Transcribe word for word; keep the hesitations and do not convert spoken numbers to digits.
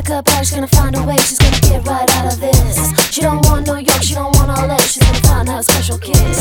pick her bag, she's gonna find a way, she's gonna get right out of this. She don't want New York, she don't want L A, she's gonna find her a special kiss.